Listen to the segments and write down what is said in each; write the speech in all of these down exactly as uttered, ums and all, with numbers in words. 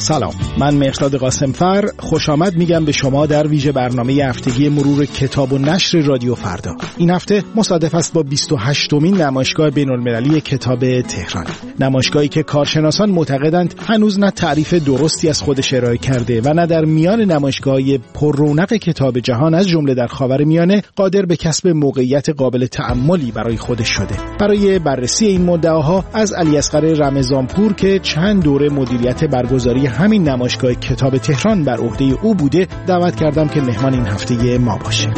سلام، من مهرداد قاسمفر خوش آمد میگم به شما در ویژه برنامه هفتگی مرور کتاب و نشر رادیو فردا. این هفته مصادف است با بیست و هشتمین نمایشگاه بین‌المللی کتاب تهران، نمایشگاهی که کارشناسان معتقدند هنوز نه تعریف درستی از خودش ارائه کرده و نه در میان نمایشگاه‌های پر رونق کتاب جهان از جمله در خاورمیانه قادر به کسب موقعیت قابل تأملی برای خودش شده. برای بررسی این مدعاها از علیاصغر رمضانپور که چند دوره مدیریت برگزاری همین نمایشگاه کتاب تهران بر عهده او بوده دعوت کردم که مهمان این هفته ما باشه.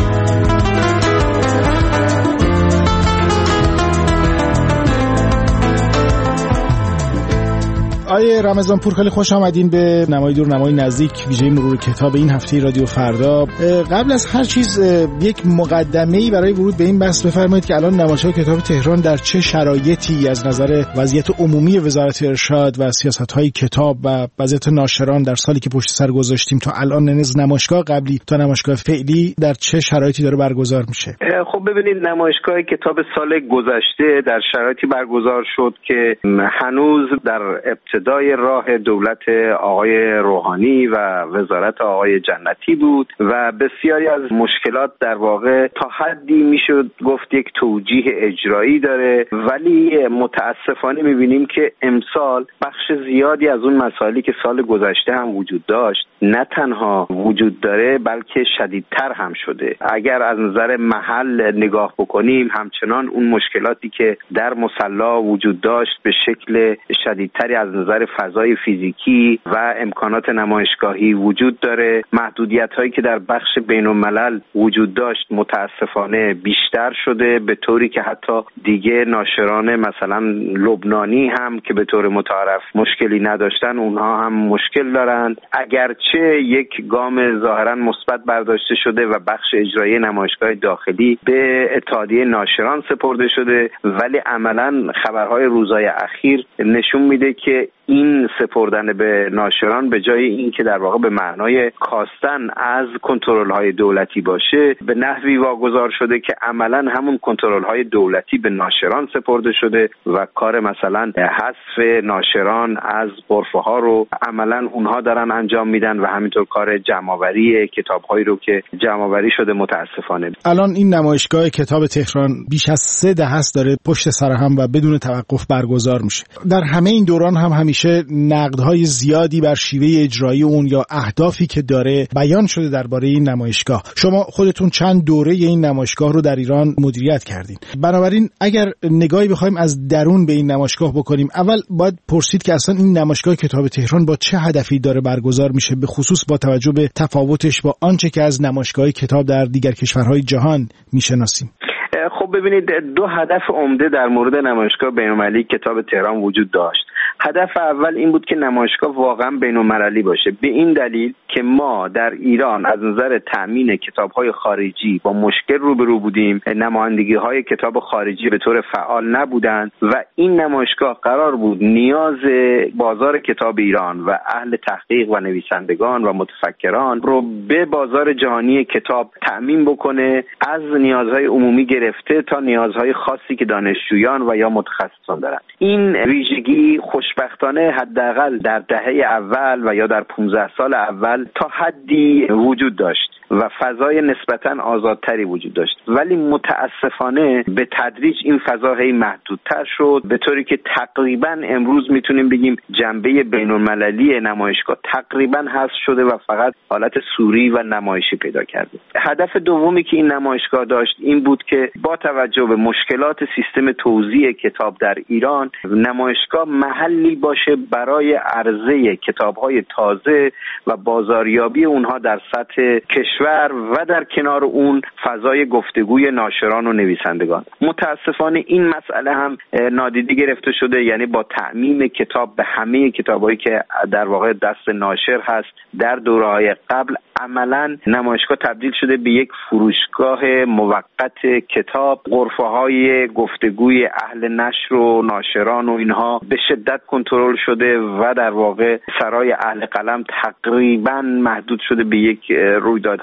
آیه رمضانپور، خیلی خوش آمدین به نمای دور نمای نزدیک ویژه مرور کتاب این هفته رادیو فردا. قبل از هر چیز یک مقدمه‌ای برای ورود به این بحث بفرمایید که الان نمایشگاه کتاب تهران در چه شرایطی از نظر وضعیت عمومی وزارت ارشاد و سیاست‌های کتاب و وضعیت ناشران در سالی که پشت سر گذاشتیم تا الان، از نمایشگاه قبلی تا نمایشگاه فعلی در چه شرایطی داره برگزار میشه؟ خب ببینید، نمایشگاه کتاب سال گذشته در شرایطی برگزار شد که هنوز در ابتدای راه دولت آقای روحانی و وزارت آقای جنتی بود و بسیاری از مشکلات در واقع تا حدی میشد گفت یک توجیه اجرایی داره، ولی متاسفانه میبینیم که امسال بخش زیادی از اون مسائلی که سال گذشته هم وجود داشت نه تنها وجود داره بلکه شدیدتر هم شده. اگر از نظر محل نگاه بکنیم، همچنان اون مشکلاتی که در مصلا وجود داشت به شکل شدیدتری از نظر فضای فیزیکی و امکانات نمایشگاهی وجود داره. محدودیت هایی که در بخش بین الملل وجود داشت متاسفانه بیشتر شده، به طوری که حتی دیگه ناشران مثلا لبنانی هم که به طور متعارف مشکلی نداشتن اونها هم مشکل دارند. اگرچه یک گام ظاهرا مثبت برداشته شده و بخش اجرایی نمایشگاه داخلی به اتحادیه ناشران سپرده شده، ولی عملا خبرهای روزهای اخیر نشون میده که این سپردن به ناشران به جای این که در واقع به معنای کاستن از کنترل‌های دولتی باشه، به نحوی واگذار شده که عملاً همون کنترل‌های دولتی به ناشران سپرده شده و کار مثلا حذف ناشران از غرفه‌ها رو عملاً اونها دارن انجام میدن و همینطور کار جمع‌آوری کتاب‌هایی رو که جمع‌آوری شده متاسفانه. الان این نمایشگاه کتاب تهران بیش از سه دهه است داره پشت سر هم و بدون توقف برگزار میشه. در همه این دوران هم همیشه نقدهای زیادی بر شیوه اجرایی اون یا اهدافی که داره بیان شده درباره این نمایشگاه. شما خودتون چند دوره این نمایشگاه رو در ایران مدیریت کردین، بنابراین اگر نگاهی بخوایم از درون به این نمایشگاه بکنیم، اول باید پرسید که اصلا این نمایشگاه کتاب تهران با چه هدفی داره برگزار میشه، به خصوص با توجه به تفاوتش با آنچه که از نمایشگاه کتاب در دیگر کشورهای جهان میشناسیم. خب ببینید، دو هدف عمده در مورد نمایشگاه بین‌المللی کتاب تهران وجود داشت. هدف اول این بود که نمایشگاه واقعا بین‌المللی باشه، به این دلیل که ما در ایران از نظر تأمین کتاب‌های خارجی با مشکل روبرو بودیم. نمایندگی‌های کتاب خارجی به طور فعال نبودند و این نمایشگاه قرار بود نیاز بازار کتاب ایران و اهل تحقیق و نویسندگان و متفکران رو به بازار جهانی کتاب تأمین بکنه، از نیازهای عمومی گرفته تا نیازهای خاصی که دانشجویان و یا متخصصان دارند. این ویژگی خوشبختانه حداقل در دهه اول و یا در پانزده سال اول تا حدی وجود داشت و فضای نسبتاً آزادتری وجود داشت، ولی متاسفانه به تدریج این فضا هی محدودتر شد، به طوری که تقریباً امروز میتونیم بگیم جنبه بین‌المللی نمایشگاه تقریباً حذف شده و فقط حالت صوری و نمایشی پیدا کرده. هدف دومی که این نمایشگاه داشت این بود که با توجه به مشکلات سیستم توزیع کتاب در ایران، نمایشگاه محلی باشه برای عرضه کتاب‌های تازه و بازاریابی اونها در سطح کشور و در کنار اون فضای گفتگوی ناشران و نویسندگان. متاسفانه این مسئله هم نادیده گرفته شده، یعنی با تعمیم کتاب به همه کتابایی که در واقع دست ناشر هست در دوره‌های قبل، عملاً نمایشگاه تبدیل شده به یک فروشگاه موقت کتاب. غرفه‌های گفتگوی اهل نشر و ناشران و اینها به شدت کنترل شده و در واقع سرای اهل قلم تقریباً محدود شده به یک رویدادهای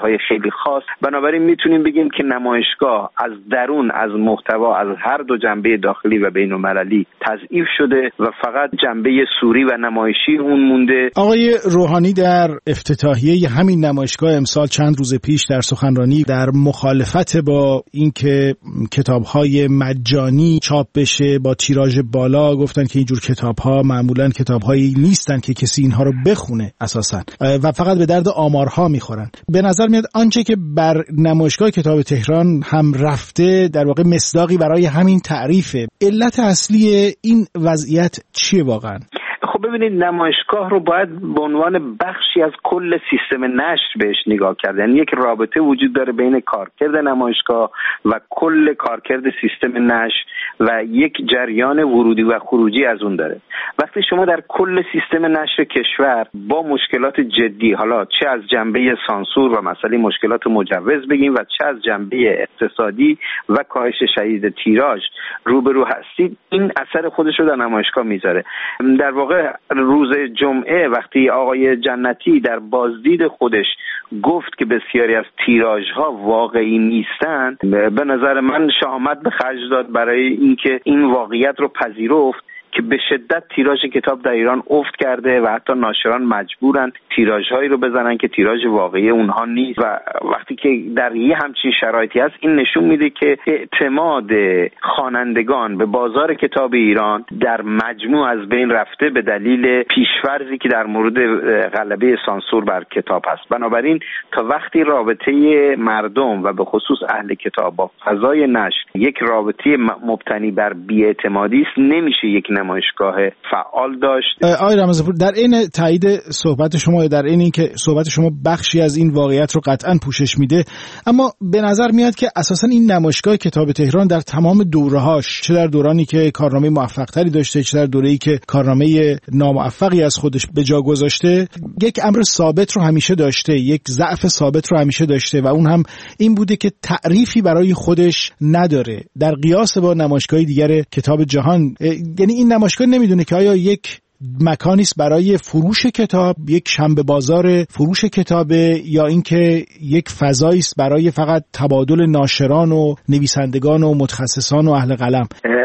های خیلی خاص. بنابراین میتونیم بگیم که نمایشگاه از درون، از محتوا، از هر دو جنبه داخلی و بین‌المللی تضعیف شده و فقط جنبه سوری و نمایشی اون مونده. آقای روحانی در افتتاحیه همین نمایشگاه امسال چند روز پیش در سخنرانی در مخالفت با اینکه کتاب‌های مجانی چاپ بشه با تیراژ بالا گفتن که اینجور کتاب‌ها معمولاً کتاب‌هایی نیستن که کسی اینها رو بخونه اساساً و فقط به درد آمارها میخورن. به نظر میاد آنچه که بر نمایشگاه کتاب تهران هم رفته در واقع مصداقی برای همین تعریفه. علت اصلی این وضعیت چیه واقعاً؟ خب ببینید، نمایشگاه رو باید به عنوان بخشی از کل سیستم نشر بهش نگاه کرد. یعنی یک رابطه وجود داره بین کارکرد نمایشگاه و کل کارکرد سیستم نشر و یک جریان ورودی و خروجی از اون داره. وقتی شما در کل سیستم نشر کشور با مشکلات جدی، حالا چه از جنبه سانسور و مسئله مشکلات مجوز بگیم و چه از جنبه اقتصادی و کاهش شدید تیراژ روبرو هستید، این اثر خودش رو در نمایشگاه میذاره. در واقع روز جمعه وقتی آقای جنتی در بازدید خودش گفت که بسیاری از تیراژها واقعی نیستند، به نظر من شهامت به خرج داد برای اینکه این واقعیت رو پذیرفت که به شدت تیراژ کتاب در ایران افت کرده و حتی ناشران مجبورن تیراژهایی رو بزنن که تیراژ واقعی اونها نیست. و وقتی که در یه همچین شرایطی هست، این نشون میده که اعتماد خوانندگان به بازار کتاب ایران در مجموع از بین رفته به دلیل پیش‌فرضی که در مورد غلبه سانسور بر کتاب هست. بنابراین تا وقتی رابطه مردم و به خصوص اهل کتاب با فضای نشر یک رابطه مبتنی بر بی‌اعتمادی است، نمیشه یک نمایشگاه فعال داشت. آقای رمضانپور، در این تایید صحبت شما، در این اینکه صحبت شما بخشی از این واقعیت رو قطعاً پوشش میده، اما به نظر میاد که اساساً این نمایشگاه کتاب تهران در تمام دوره‌هاش، چه در دورانی که کارنامه موفق‌تری داشته، چه در دوره‌ای که کارنامه ناموفقی از خودش به جا گذاشته، یک امر ثابت رو همیشه داشته، یک ضعف ثابت رو همیشه داشته و اون هم این بوده که تعریفی برای خودش نداره در قیاس با نمایشگاه دیگر کتاب جهان. یعنی این نمایشگاه نمیدونه که آیا یک مکانی است برای فروش کتاب، یک شنبه بازار فروش کتابه، یا اینکه یک فضایی است برای فقط تبادل ناشران و نویسندگان و متخصصان و اهل قلم.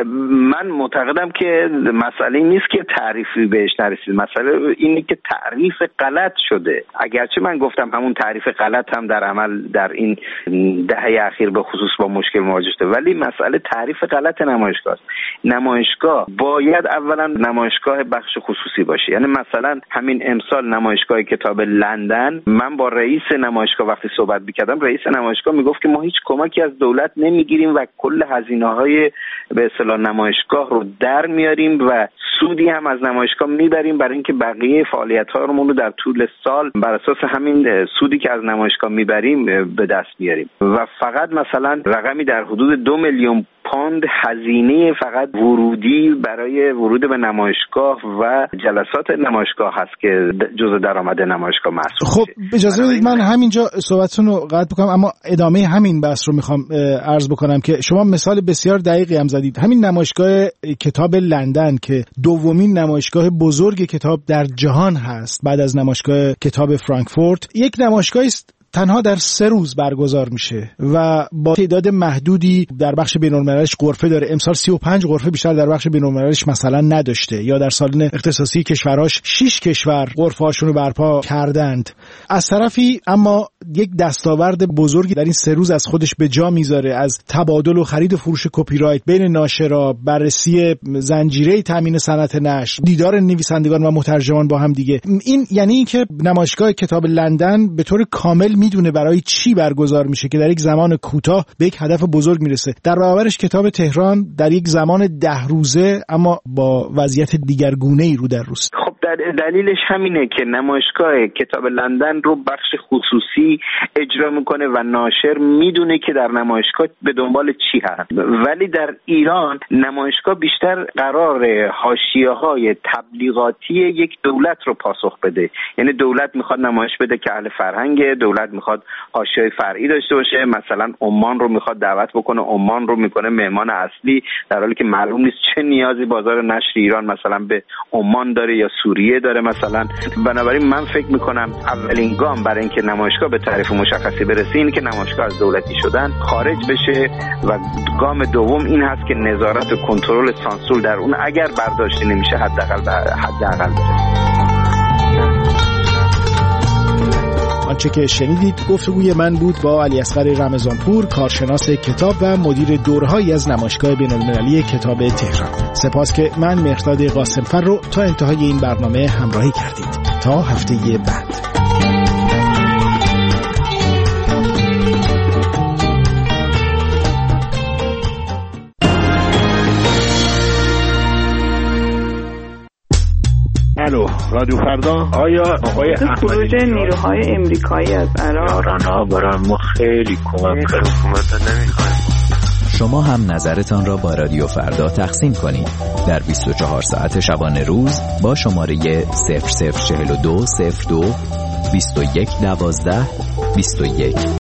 من معتقدم که مسئله نیست که تعریفی بهش نرسید، مسئله اینه که تعریف غلط شده. اگرچه من گفتم همون تعریف غلط هم در عمل در این دهه اخیر به خصوص با مشکل مواجه شده، ولی مسئله تعریف غلط نمایشگاه است. نمایشگاه باید اولا نمایشگاه بخش خصوصی باشه. یعنی مثلا همین امسال نمایشگاه کتاب لندن، من با رئیس نمایشگاه وقتی صحبت می‌کردم، رئیس نمایشگاه میگفت که ما هیچ کمکی از دولت نمیگیریم و کل هزینه‌های به اصطلاح نمایشگاه رو در میاریم و سودی هم از نمایشگاه میبریم برای اینکه بقیه فعالیت‌هامون رو در طول سال بر اساس همین سودی که از نمایشگاه میبریم به دست بیاریم. و فقط مثلا رقمی در حدود دو میلیون پوند هزینه فقط ورودی برای ورود به نمایشگاه و جلسات نمایشگاه هست که جزء درآمد نمایشگاه محسوب خب اجازه بدید من همینجا صحبتتون رو قطع بکنم، اما ادامه همین بحث رو میخوام عرض بکنم که شما مثال بسیار دقیقی هم زدید. همین نمایشگاه کتاب لندن که دومین نمایشگاه بزرگ کتاب در جهان هست بعد از نمایشگاه کتاب فرانکفورت، یک نمایشگاهی است تنها در سه روز برگزار میشه و با تعداد محدودی در بخش بین‌المللیش غرفه داره. امسال سی و پنج غرفه بیشتر در بخش بین‌المللیش مثلا نداشته، یا در سالن اختصاصی کشوراش شش کشور غرفه‌هاشون رو برپا کردند. از طرفی اما یک دستاورد بزرگی در این سه روز از خودش به جا میذاره، از تبادل و خرید و فروش کپی رایت بین ناشرا، بررسی زنجیره تامین صنعت نشر، دیدار نویسندگان و مترجمان با هم دیگه. این یعنی اینکه نمایشگاه کتاب لندن به طور کامل میدونه برای چی برگزار میشه که در یک زمان کوتاه به یک هدف بزرگ میرسه. در برابرش کتاب تهران در یک زمان ده روزه اما با وضعیت دیگرگونه‌ای رو در روست. خب دلیلش همینه که نمایشگاه کتاب لندن رو بخش خصوصی اجرا میکنه و ناشر میدونه که در نمایشگاه به دنبال چی هست. ولی در ایران نمایشگاه بیشتر قرار حاشیه‌های تبلیغاتی یک دولت رو پاسخ بده. یعنی دولت میخواد نمایش بده که اهل فرهنگ، دولت میخواد حاشیه فرعی داشته باشه، مثلا عمان رو میخواد دعوت بکنه، عمان رو میکنه مهمان اصلی، در حالی که معلوم نیست چه نیازی بازار نشر ایران مثلا به عمان داره یا سوریه ادویه داره مثلا. بنابراین من فکر میکنم اولین گام برای اینکه نمایشگاه به تعریف مشخصی برسه اینه که نمایشگاه از دولتی شدن خارج بشه و گام دوم این هست که نظارت و کنترل سانسور در اون اگر برداشته نمیشه حداقل حداقل برسه. آنچه که شنیدید گفتگوی من بود با علیاصغر رمضانپور، کارشناس کتاب و مدیر دوره‌هایی از نمایشگاه بین‌المللی کتاب تهران. سپاس که من مهرداد قاسمفر رو تا انتهای این برنامه همراهی کردید. تا هفته بعد. الو رادیو فردا. آیا آقای خروج نیروهای امریکایی از عراق ایران‌ها برای ما خیلی کمک کرد. حکومت نمی‌خوایم. شما هم نظرتان را با رادیو فردا تقسیم کنید در بیست و چهار ساعت شبانه روز با شماره صفر صفر چهل و دو صفر دو بیست و یک دوازده بیست و یک.